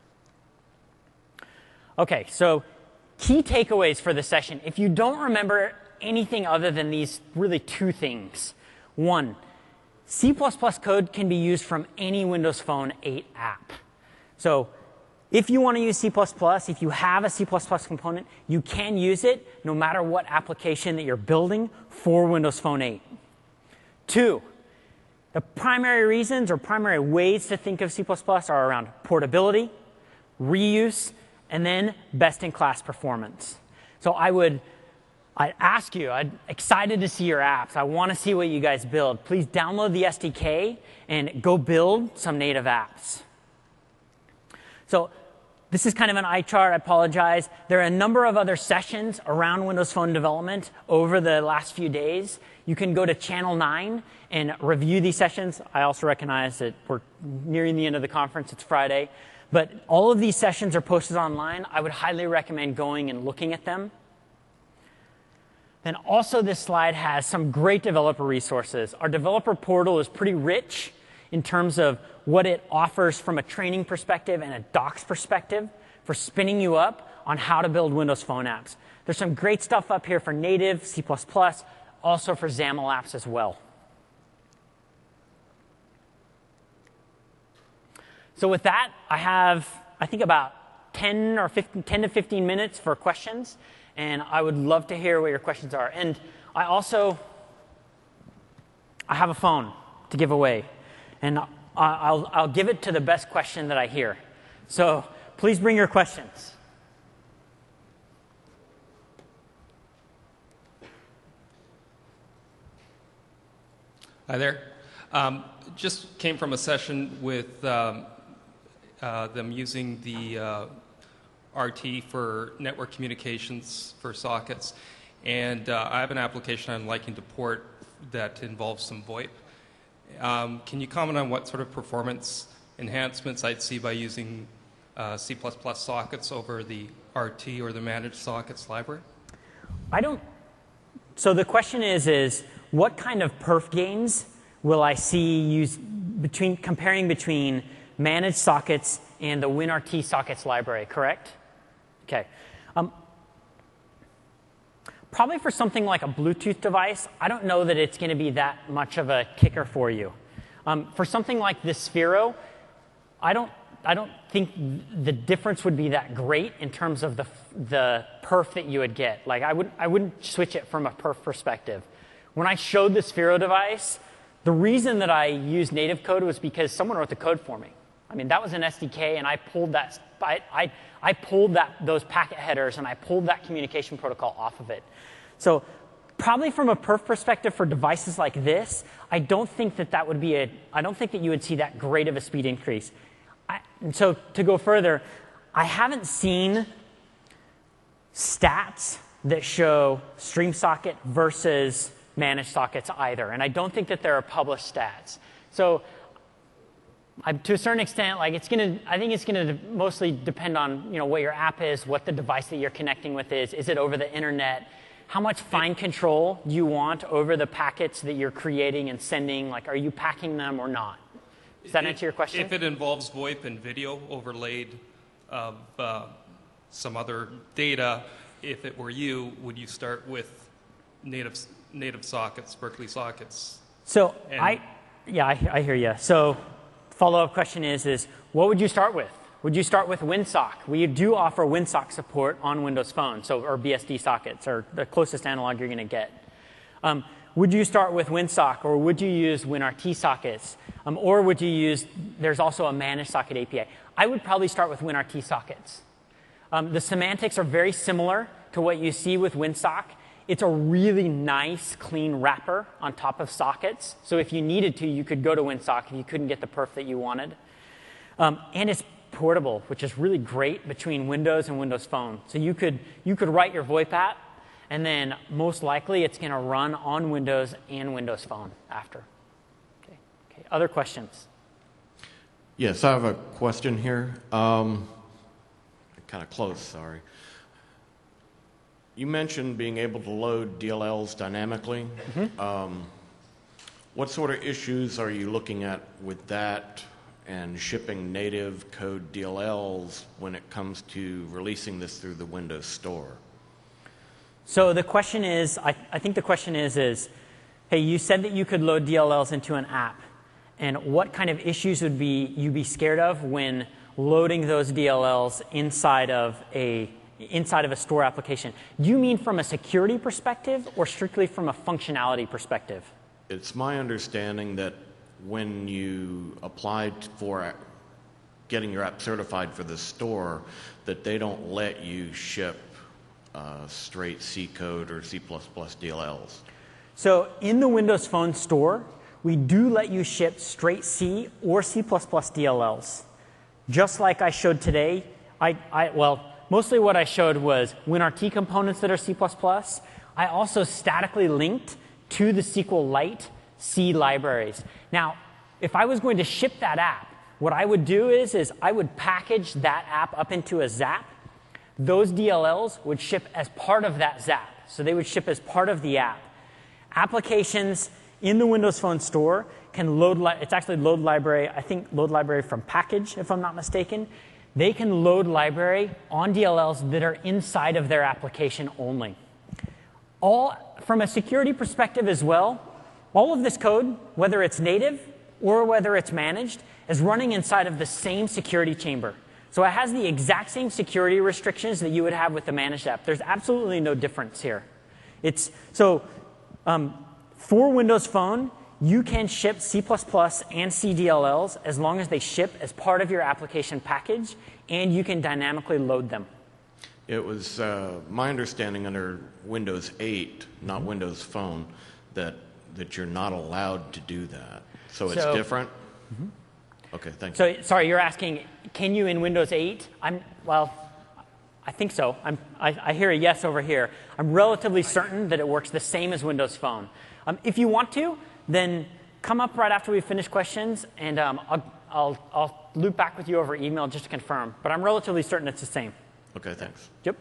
OK, so key takeaways for the session. If you don't remember anything other than these really two things, one, C plus plus code can be used from any Windows Phone eight app. So If you want to use C plus plus, if you have a C plus plus component, you can use it no matter what application that you're building for Windows Phone eight. Two, the primary reasons or primary ways to think of C plus plus are around portability, reuse, and then best-in-class performance. So I would I'd ask you, I'm excited to see your apps. I want to see what you guys build. Please download the S D K and go build some native apps. So this is kind of an eye chart. I apologize. There are a number of other sessions around Windows Phone development over the last few days. You can go to Channel nine and review these sessions. I also recognize that we're nearing the end of the conference. It's Friday. But all of these sessions are posted online. I would highly recommend going and looking at them. Then also this slide has some great developer resources. Our developer portal is pretty rich in terms of what it offers from a training perspective and a docs perspective for spinning you up on how to build Windows Phone apps. There's some great stuff up here for native, C plus plus, also for XAML apps as well. So with that, I have, I think, about ten or fifteen, ten to fifteen minutes for questions. And I would love to hear what your questions are. And I also, I have a phone to give away. And I'll, I'll give it to the best question that I hear. So please bring your questions. Hi there. Um, just came from a session with um, uh, them using the uh, R T for network communications for sockets. And uh, I have an application I'm liking to port that involves some VoIP. Um, can you comment on what sort of performance enhancements I'd see by using uh, C plus plus sockets over the R T or the managed sockets library? I don't. So the question is, is what kind of perf gains will I see use between comparing between managed sockets and the WinRT sockets library, correct? Okay. Um, probably for something like a Bluetooth device, I don't know that it's going to be that much of a kicker for you. Um, for something like this Sphero, I don't, I don't think the difference would be that great in terms of the, the perf that you would get. Like I wouldn't, I wouldn't switch it from a perf perspective. When I showed the Sphero device, the reason that I used native code was because someone wrote the code for me. I mean, that was an S D K, and I pulled that. I, I, I pulled that those packet headers, and I pulled that communication protocol off of it. So, probably from a perf perspective for devices like this, I don't think that that would be a. I don't think that you would see that great of a speed increase. I, and so, to go further, I haven't seen stats that show stream socket versus managed sockets either, and I don't think that there are published stats. So. I, to a certain extent, like it's going to, I think it's going to mostly depend on, you know, what your app is, what the device that you're connecting with is. Is it over the internet? How much fine control do you want over the packets that you're creating and sending? Like, are you packing them or not? Does that answer your question? If it involves VoIP and video overlaid of uh, some other data, if it were you, would you start with native native sockets, Berkeley sockets? So I, yeah, I, I hear you. So. Follow-up question is, is what would you start with? Would you start with WinSock? We do offer WinSock support on Windows Phone, so or B S D sockets, or the closest analog you're going to get. Um, would you start with WinSock, or would you use WinRT sockets? Um, or would you use, there's also a managed socket A P I. I would probably start with WinRT sockets. Um, the semantics are very similar to what you see with WinSock. It's a really nice, clean wrapper on top of sockets. So if you needed to, you could go to WinSock if you couldn't get the perf that you wanted. Um, and it's portable, which is really great between Windows and Windows Phone. So you could, you could write your VoIP app, and then most likely it's going to run on Windows and Windows Phone after. Okay. Okay. Other questions? Yes, I have a question here. Um, kind of close, sorry. You mentioned being able to load D L Ls dynamically. Mm-hmm. um, what sort of issues are you looking at with that and shipping native code D L Ls when it comes to releasing this through the Windows Store? So the question is, I, I think the question is, is, hey, you said that you could load D L Ls into an app. And what kind of issues would be you be scared of when loading those D L Ls inside of a inside of a store application. Do you mean from a security perspective or strictly from a functionality perspective? It's my understanding that when you applied for getting your app certified for the store, that they don't let you ship uh, straight C code or C plus plus D L Ls. So in the Windows Phone store, we do let you ship straight C or C plus plus D L Ls. Just like I showed today, I, I well, mostly what I showed was WinRT components that are C plus plus. I also statically linked to the SQLite C libraries. Now, if I was going to ship that app, what I would do is, is I would package that app up into a zap. Those D L Ls would ship as part of that zap. So they would ship as part of the app. Applications in the Windows Phone store can load, li it's actually load library, I think load library from package, if I'm not mistaken. They can load library on D L Ls that are inside of their application only. All, from a security perspective as well, all of this code, whether it's native or whether it's managed, is running inside of the same security chamber. So it has the exact same security restrictions that you would have with the managed app. There's absolutely no difference here. It's, so um, for Windows Phone, you can ship C plus plus and C D L Ls as long as they ship as part of your application package, and you can dynamically load them. It was uh, my understanding under Windows eight, not Windows Phone, that, that you're not allowed to do that. So it's So- different? Mm-hmm. Okay, thank you. So, sorry, you're asking, can you in Windows eight? I'm, well, I think so. I'm, I, I hear a yes over here. I'm relatively certain that it works the same as Windows Phone. Um, if you want to, then come up right after we finish questions, and um, I'll, I'll, I'll loop back with you over email just to confirm. But I'm relatively certain it's the same. Okay, thanks. Yep.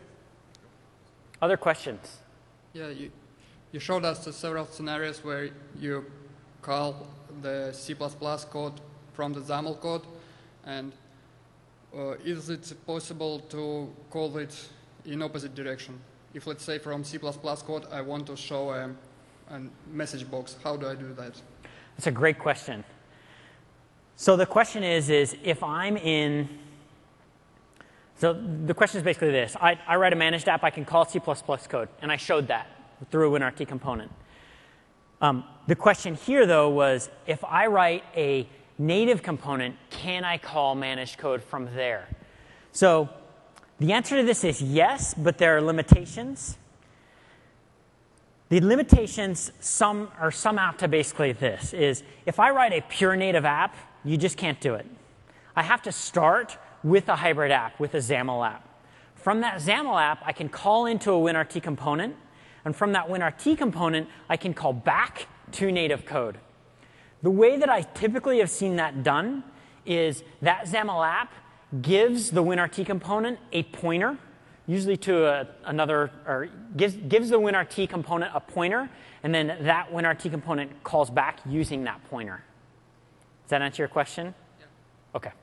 Other questions? Yeah, you, you showed us the several scenarios where you call the C plus plus code from the XAML code, and uh, is it possible to call it in opposite direction? If, let's say, from C plus plus code, I want to show a, a message box, how do I do that? That's a great question. So the question is, is if I'm in, so the question is basically this. I, I write a managed app, I can call C plus plus code, and I showed that through a WinRT component. Um, the question here, though, was if I write a native component, can I call managed code from there? So the answer to this is yes, but there are limitations. The limitations sum, are sum out to basically this, is if I write a pure native app, you just can't do it. I have to start with a hybrid app, with a XAML app. From that XAML app, I can call into a WinRT component, and from that WinRT component, I can call back to native code. The way that I typically have seen that done is that XAML app gives the WinRT component a pointer, usually to a, another, or gives, gives the WinRT component a pointer, and then that WinRT component calls back using that pointer. Does that answer your question? Yeah. OK.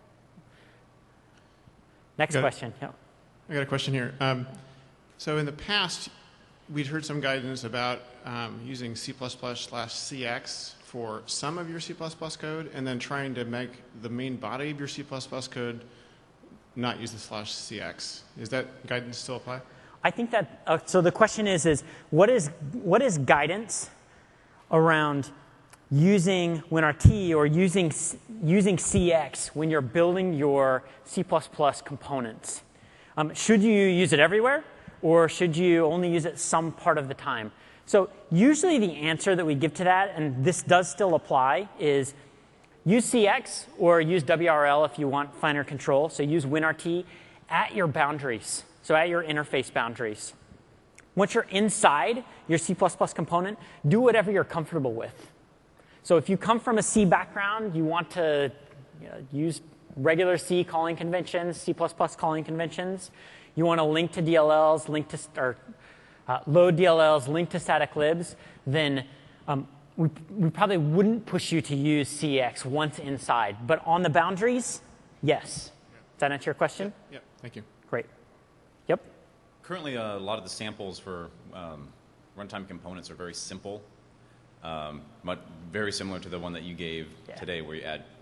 Next Got it. question. Yeah. I got a question here. Um, so in the past, we'd heard some guidance about um, using C plus plus slash C X for some of your C plus plus code, and then trying to make the main body of your C plus plus code not use the slash C X. Is that guidance still apply? I think that, uh, so the question is, is what is, what is guidance around using WinRT or using, using C X when you're building your C plus plus components? Um, should you use it everywhere, or should you only use it some part of the time? So usually the answer that we give to that, and this does still apply, is use C X or use W R L if you want finer control. So use WinRT at your boundaries, so at your interface boundaries. Once you're inside your C plus plus component, do whatever you're comfortable with. So if you come from a C background, you want to you know, use regular C calling conventions, C plus plus calling conventions. You want to link to D L Ls, link to, or uh, load D L Ls, link to static libs, then um, we, we probably wouldn't push you to use C X once inside. But on the boundaries, yes. Does that answer your question? Yeah, thank you. Great. Yep. Currently, uh, a lot of the samples for um, runtime components are very simple, um, but very similar to the one that you gave Yeah. today, where you add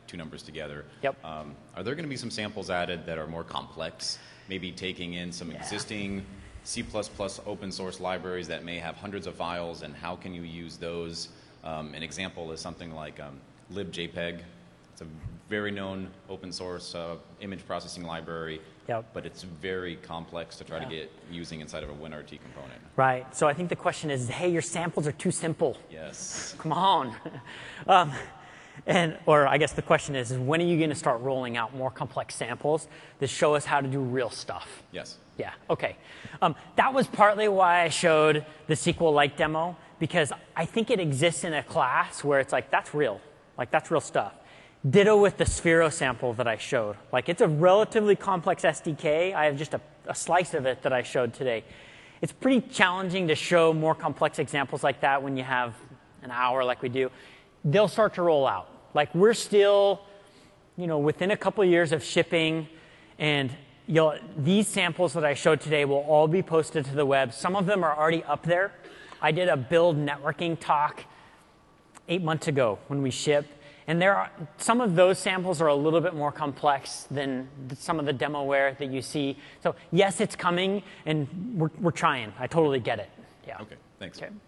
two numbers together. Yep. Um, are there going to be some samples added that are more complex, maybe taking in some Yeah. existing C plus plus open source libraries that may have hundreds of files, and how can you use those? Um, an example is something like um, libjpeg. It's a very known open source uh, image processing library, Yep. but it's very complex to try Yeah. to get using inside of a WinRT component. Right. So I think the question is, hey, your samples are too simple. Yes. Come on. um, and, or I guess the question is, is when are you going to start rolling out more complex samples that show us how to do real stuff? Yes. Yeah, okay. Um, that was partly why I showed the SQLite demo, because I think it exists in a class where it's like, that's real. Like, that's real stuff. Ditto with the Sphero sample that I showed. Like, it's a relatively complex S D K. I have just a, a slice of it that I showed today. It's pretty challenging to show more complex examples like that when you have an hour like we do. They'll start to roll out. Like, we're still, you know, within a couple of years of shipping, and you'll, these samples that I showed today will all be posted to the web. Some of them are already up there. I did a build networking talk eight months ago when we shipped. And there are, some of those samples are a little bit more complex than some of the demoware that you see. So yes, it's coming, and we're, we're trying. I totally get it. Yeah. Okay, thanks. Okay.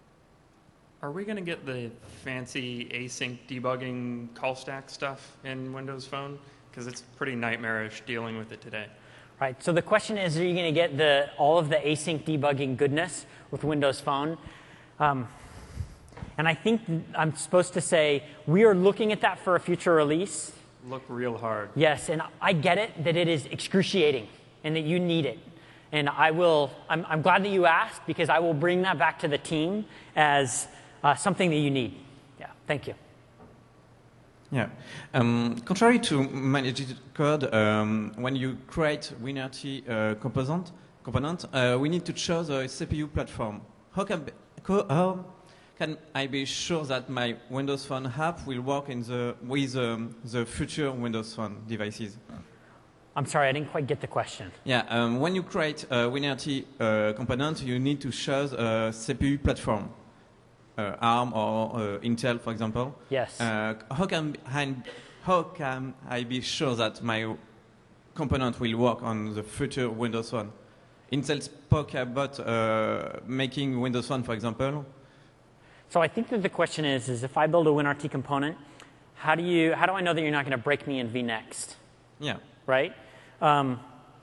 Are we going to get the fancy async debugging call stack stuff in Windows Phone? Because it's pretty nightmarish dealing with it today. Right. So the question is, are you going to get the, all of the async debugging goodness with Windows Phone? Um, and I think I'm supposed to say we are looking at that for a future release. Look real hard. Yes, and I get it that it is excruciating and that you need it. And I will, I'm, I'm glad that you asked, because I will bring that back to the team as uh, something that you need. Yeah, thank you. Yeah. Um, contrary to managed code, um, when you create WinRT uh, component, component uh, we need to choose a C P U platform. How can, be, how can I be sure that my Windows Phone app will work in the, with um, the future Windows Phone devices? I'm sorry, I didn't quite get the question. Yeah, um, when you create a WinRT uh, component, you need to choose a C P U platform. Uh, ARM or uh, Intel, for example. Yes. Uh, how can I, how can I be sure that my component will work on the future Windows Phone? Intel spoke about uh, making Windows Phone, for example. So I think that the question is, is if I build a WinRT component, how do you, how do I know that you're not going to break me in vNext? Yeah. Right? Um,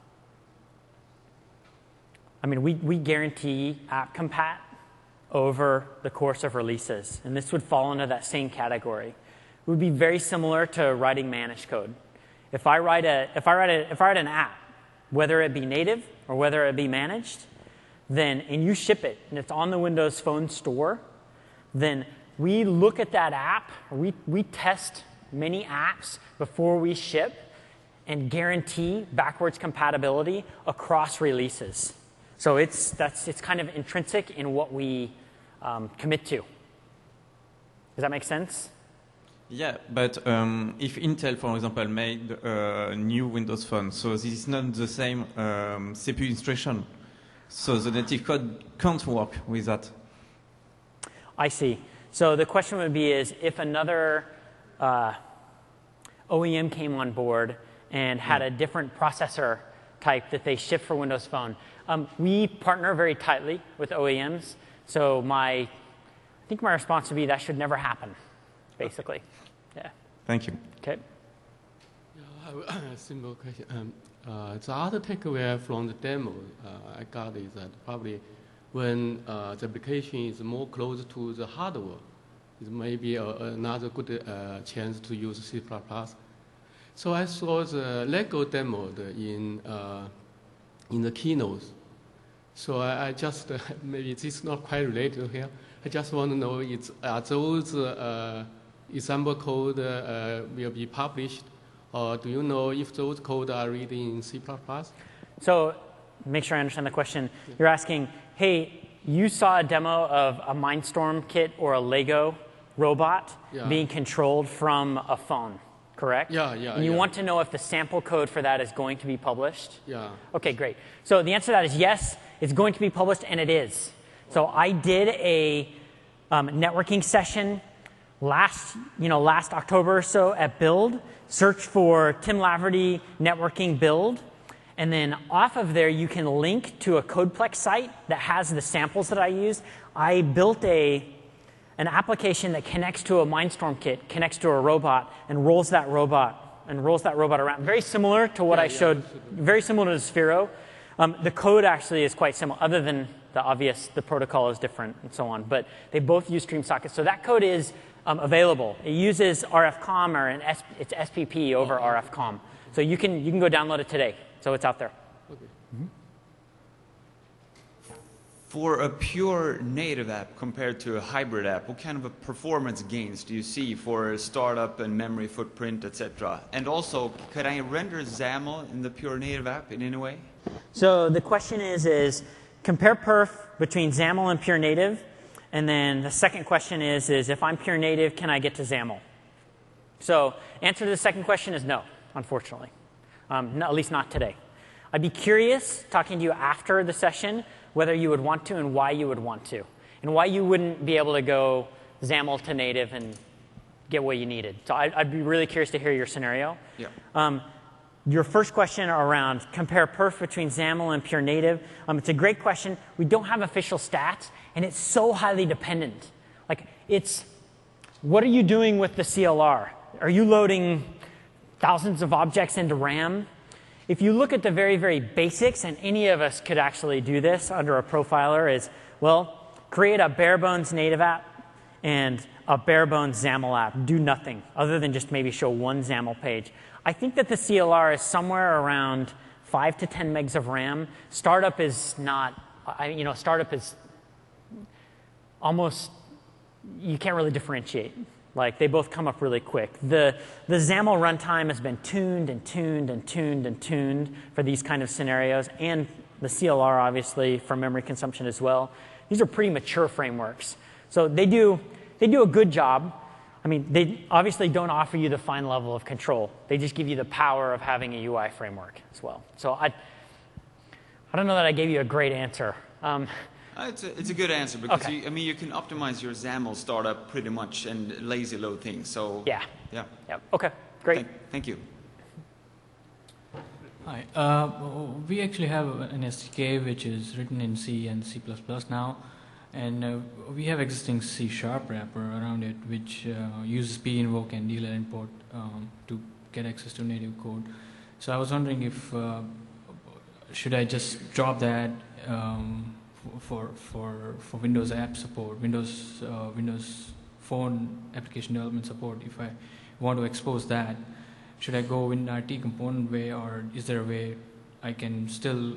I mean, we, we guarantee app compat over the course of releases, and this would fall into that same category. It would be very similar to writing managed code. If I write a, if I write a, if I write an app, whether it be native or whether it be managed, then and you ship it and it's on the Windows Phone store, then we look at that app, or we we test many apps before we ship, and guarantee backwards compatibility across releases. So it's that's it's kind of intrinsic in what we Um, commit to. Does that make sense? Yeah, but um, if Intel, for example, made a new Windows Phone, so this is not the same um, C P U instruction, so the native code can't work with that. I see. So the question would be is if another uh, O E M came on board and had a different processor type that they ship for Windows Phone. Um, we partner very tightly with O E Ms. So my, I think my response would be that should never happen, basically. Yeah. Thank you. Okay. Yeah, I have a simple question. Um, uh, the other takeaway from the demo uh, I got is that probably when uh, the application is more close to the hardware, it may be a, another good uh, chance to use C plus plus. So I saw the Lego demo in uh, in the keynote. So I, I just, uh, maybe this is not quite related here. I just want to know, is, are those uh, example code uh, will be published? Or do you know if those code are written in C plus plus? So make sure I understand the question. You're asking, hey, you saw a demo of a Mindstorm kit or a Lego robot Yeah. being controlled from a phone, correct? Yeah, yeah, And you yeah. want to know if the sample code for that is going to be published? Yeah. Okay, great. So the answer to that is yes, it's going to be published, and it is. So I did a um, networking session last, you know, last October or so at Build, search for Tim Laverty Networking Build, and then off of there you can link to a Codeplex site that has the samples that I used. I built a an application that connects to a Mindstorm kit, connects to a robot, and rolls that robot and rolls that robot around. Very similar to what yeah, I showed. Yeah, very similar to Sphero. Um, the code actually is quite similar, other than the obvious, the protocol is different and so on. But they both use StreamSockets. So that code is um, available. It uses R F COM or an S, it's S P P over R F COM. So you can you can go download it today. So it's out there. Okay. Mm-hmm. For a pure native app compared to a hybrid app, what kind of a performance gains do you see for startup and memory footprint, et cetera? And also, could I render XAML in the pure native app in any way? So the question is, is compare perf between XAML and pure native. And then the second question is, is if I'm pure native, can I get to XAML? So answer to the second question is no, unfortunately. Um, no, at least not today. I'd be curious, talking to you after the session, whether you would want to and why you would want to, and why you wouldn't be able to go XAML to native and get what you needed. So I'd, I'd be really curious to hear your scenario. Yeah. Um, your first question around compare perf between XAML and pure native, um, it's a great question. We don't have official stats, and it's so highly dependent. Like, it's, what are you doing with the C L R? Are you loading thousands of objects into RAM? If you look at the very, very basics, and any of us could actually do this under a profiler, is, well, create a bare bones native app and a bare bones XAML app. Do nothing other than just maybe show one XAML page. I think that the C L R is somewhere around five to ten megs of RAM. Startup is not, I, you know, startup is almost, you can't really differentiate. Like, they both come up really quick. The, the XAML runtime has been tuned and tuned and tuned and tuned for these kind of scenarios, and the C L R, obviously, for memory consumption as well. These are pretty mature frameworks. So they do, they do a good job. I mean, they obviously don't offer you the fine level of control. They just give you the power of having a U I framework as well. So I, I don't know that I gave you a great answer. Um, Uh, It's a, it's a good answer because Okay. you, I mean you can optimize your XAML startup pretty much and lazy load things. So yeah. yeah. Yeah. Okay. Great. Thank, thank you. Hi. Uh, we actually have an S D K which is written in C and C plus plus now, and uh, we have existing C sharp wrapper around it which uh, uses pinvoke and D L L import um, to get access to native code. So I was wondering if uh, should I just drop that um, for for for Windows app support, Windows uh, Windows Phone application development support. If I want to expose that, should I go WinRT component way, or is there a way I can still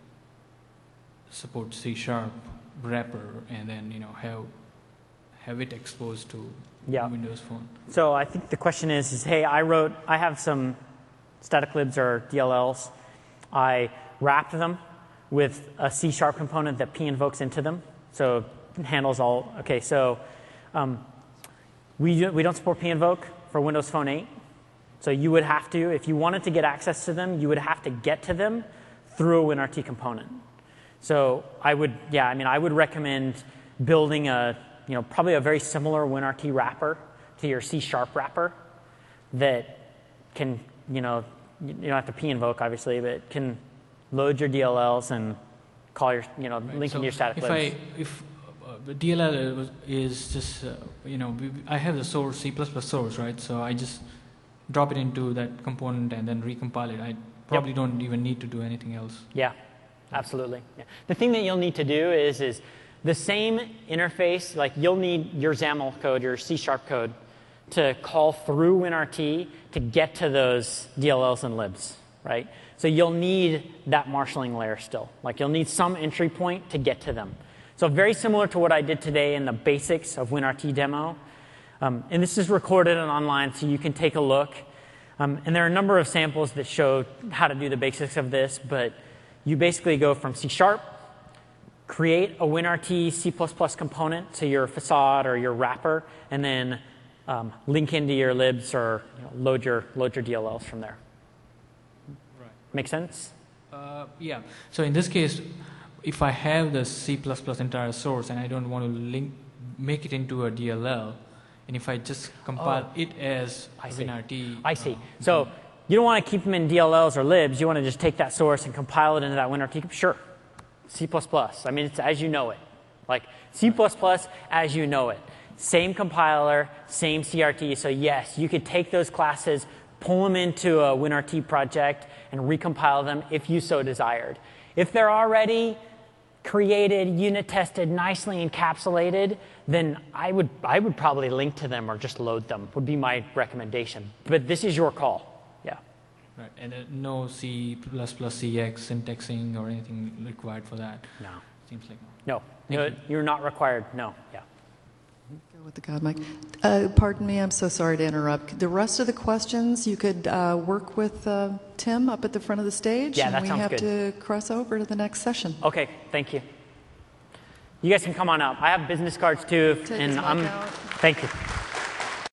support C sharp wrapper and then you know have have it exposed to Yeah. Windows Phone? So I think the question is, is hey, I wrote, I have some static libs or D L Ls. I wrapped them with a C sharp component that p invokes into them. So it handles all, okay, so um, we, we don't support p invoke for Windows Phone eight. So you would have to, if you wanted to get access to them, you would have to get to them through a WinRT component. So I would, yeah, I mean, I would recommend building a, you know, probably a very similar WinRT wrapper to your C sharp wrapper that can, you know, you don't have to p invoke obviously, but can load your D L Ls and call your, you know, Right. link So into your static if libs. I, if uh, the D L L is, is just, uh, you know, we, I have the source, C plus plus source, right? So I just drop it into that component and then recompile it. I probably Yep. don't even need to do anything else. Yeah, absolutely. Yeah. The thing that you'll need to do is, is the same interface, like you'll need your XAML code, your C sharp code, to call through WinRT to get to those D L Ls and libs, right? So you'll need that marshalling layer still. Like you'll need some entry point to get to them. So very similar to what I did today in the basics of WinRT demo. Um, and this is recorded and online, so you can take a look. Um, and there are a number of samples that show how to do the basics of this, but you basically go from C sharp, create a WinRT C plus plus component to your facade or your wrapper, and then um, link into your libs or you know, load your load your D L Ls from there. Right. Make sense? Uh, yeah. So in this case, if I have the C plus plus entire source and I don't want to link, make it into a D L L, And if I just compile Oh. it as I see. WinRT, I see. uh, So you don't want to keep them in D L Ls or libs. You want to just take that source and compile it into that WinRT. Sure. C plus plus. I mean, it's as you know it. Like C plus plus as you know it. Same compiler, same C R T. So yes, you could take those classes, pull them into a WinRT project, and recompile them if you so desired. If they're already created, unit tested, nicely encapsulated, then I would, I would probably link to them or just load them, would be my recommendation. But this is your call. Yeah. right, and uh, no C plus plus C X syntaxing or anything required for that. No. Seems like no. No. No, you're not required. No. Yeah. Go with the God mic. Uh, pardon me, I'm so sorry to interrupt. The rest of the questions, you could uh, work with uh, Tim up at the front of the stage. Yeah, and that we sounds have good. to cross over to the next session. Okay. Thank you. You guys can come on up. I have business cards too, Take and his mic I'm. out. Thank you.